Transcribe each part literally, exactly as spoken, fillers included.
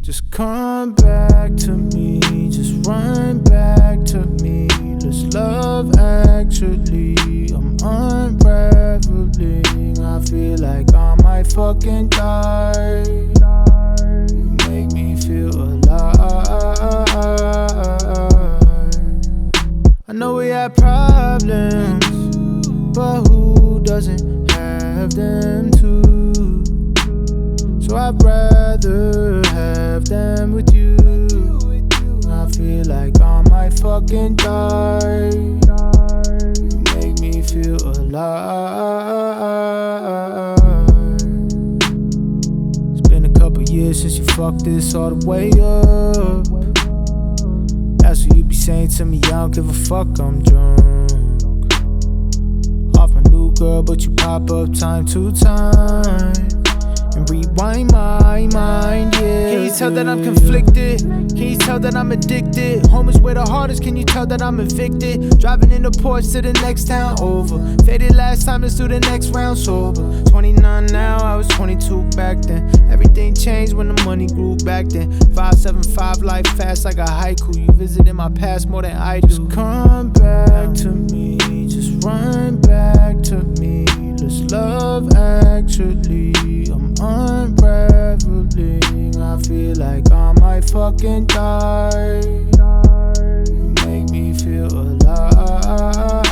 Just come back to me, just run back to me. This love actually, I'm unraveling. I feel like I might fucking die. You make me feel alive. I know we had problems, but who doesn't have them too? So I'd rather have them with you. I feel like I might fucking die. You make me feel alive. It's been a couple years since you fucked this all the way up. That's what you be saying to me, I don't give a fuck, I'm drunk. Off my new girl, but you pop up time to time and rewind my mind, yeah. Can you tell that I'm conflicted? Can you tell that I'm addicted? Home is where the hardest, can you tell that I'm evicted? Driving in the Porsche to the next town over. Faded last time, let's do the next round sober. twenty-nine now, I was twenty-two back then. Everything changed when the money grew back then. five seven five life fast like a haiku. You visited my past more than I do. Just come back to me, just run back to me. This love actually, I'm unraveling. I feel like I might fucking die. You make me feel alive.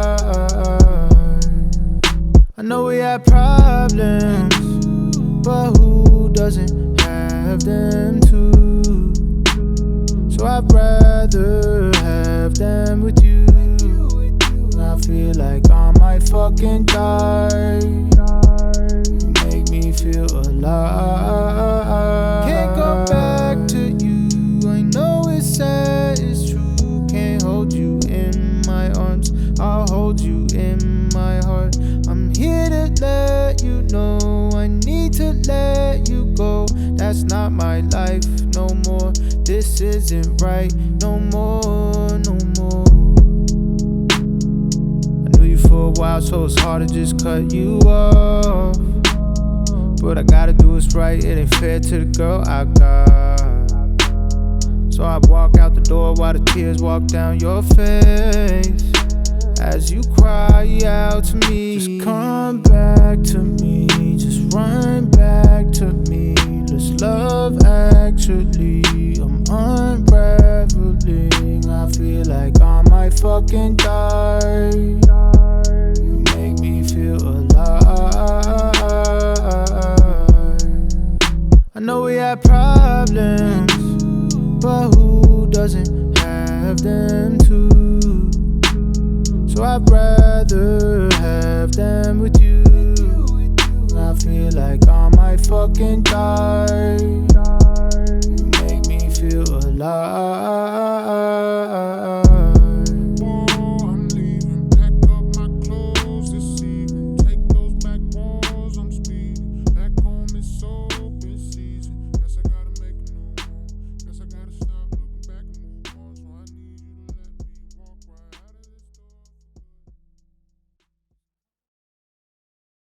I know we had problems, but who doesn't have them too? So I'd rather have them with you. I feel like I might fucking die. You make me feel alive. Can't go back to you. I know it's sad, it's true. Can't hold you in my arms. I'll hold you in my heart. I'm here to let you know I need to let you go. That's not my life no more. This isn't right no more, no more. For a while, so it's hard to just cut you off. But I gotta do what's right, it ain't fair to the girl I got. So I walk out the door while the tears walk down your face as you cry out to me. Just come back to me, just run back to me. This love actually, I'm unraveling. I feel like I might fucking die. I know we had problems, but who doesn't have them too? So I'd rather have them with you.